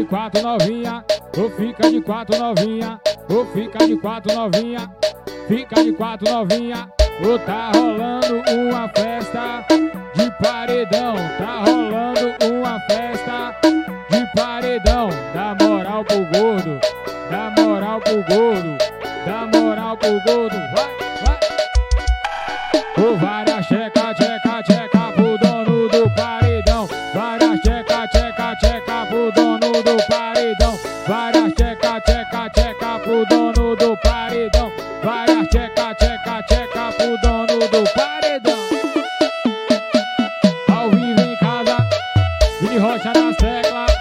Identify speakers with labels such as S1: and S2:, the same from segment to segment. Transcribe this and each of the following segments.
S1: de quatro novinha, ou fica de quatro novinha, ou fica de quatro novinha, fica de quatro novinha, ou tá rolando uma festa de paredão, tá rolando uma festa de paredão. Dá moral pro gordo, dá moral pro gordo, dá moral pro gordo, vai, vai. Ou várias tcheca, tcheca, tcheca pro dono do paredão, várias tcheca, tcheca, tcheca pro dono do paredão, várias tcheca, tcheca, tcheca pro dono do paredão, várias tcheca, tcheca, tcheca pro dono do paredão. Ao vivo em casa, Vini Rocha nas teclas.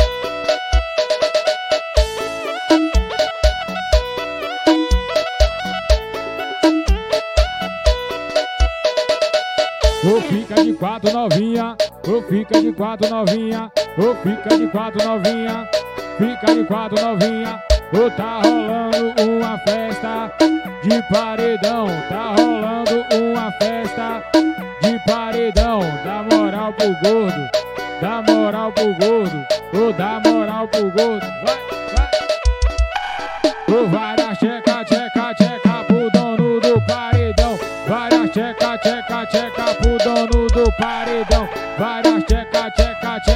S1: Ou fica de quatro novinha, ou fica de quatro novinha, ou fica de quatro novinha, fica de quatro novinha, ou tá rolando uma festa de paredão, tá rolando uma festa de paredão. Dá moral pro gordo, dá moral pro gordo, ou dá moral pro gordo, vai, vai. Ou várias tcheca, tcheca, tcheca pro dono do paredão, várias tcheca, tcheca, tcheca pro dono do paredão, várias tcheca, tcheca, tcheca